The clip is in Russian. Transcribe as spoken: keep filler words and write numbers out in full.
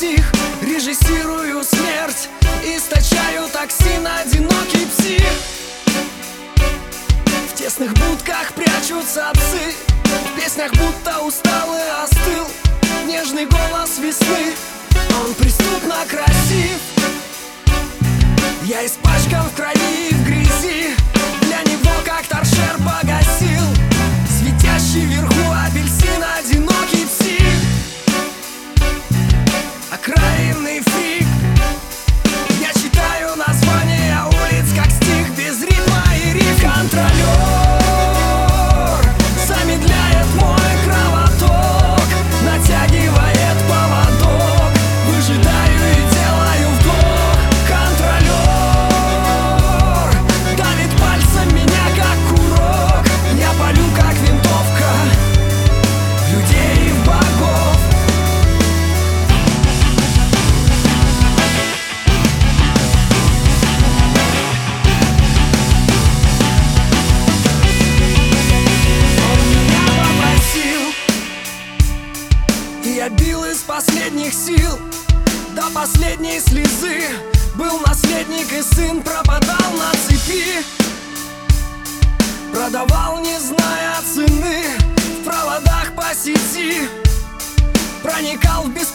псих, режиссирую смерть, источаю токсин, одинокий псих. В тесных будках прячутся псы, в песнях будто устал и остыл нежный голос весны. Он преступно красив, я испачкан в крови и в грязи. Для него как торшер погасил светящий вверху апельсин, одинокий псих, окраинный фрик. Я читаю названия улиц как стих, без ритма и риф. Контролер замедляет мой кровоток, натягивает поводок, выжидаю и делаю вдох. Контролер давит пальцем меня как курок, я палю как винтовка людей и богов. Я бил из последних сил, до последней слезы. Был наследник и сын, пропадал на цепи, продавал, не зная цены, в проводах по сети, проникал в беспорядок